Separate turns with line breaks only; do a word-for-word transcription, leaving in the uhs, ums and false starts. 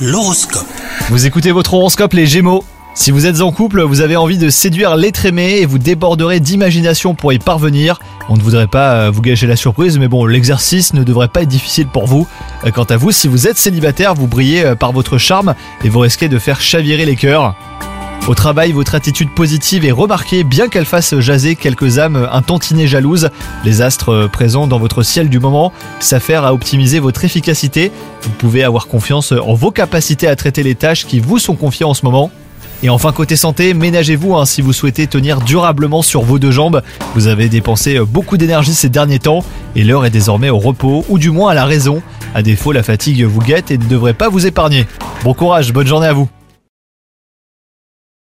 L'horoscope.
Vous écoutez votre horoscope les Gémeaux. Si vous êtes en couple, vous avez envie de séduire l'être aimé et vous déborderez d'imagination pour y parvenir. On ne voudrait pas vous gâcher la surprise, mais bon, l'exercice ne devrait pas être difficile pour vous. Quant à vous, si vous êtes célibataire, vous brillez par votre charme et vous risquez de faire chavirer les cœurs. Au travail, votre attitude positive est remarquée, bien qu'elle fasse jaser quelques âmes un tantinet jalouses. Les astres présents dans votre ciel du moment s'affairent à optimiser votre efficacité. Vous pouvez avoir confiance en vos capacités à traiter les tâches qui vous sont confiées en ce moment. Et enfin, côté santé, ménagez-vous hein, si vous souhaitez tenir durablement sur vos deux jambes. Vous avez dépensé beaucoup d'énergie ces derniers temps et l'heure est désormais au repos, ou du moins à la raison. À défaut, la fatigue vous guette et ne devrait pas vous épargner. Bon courage, bonne journée à vous.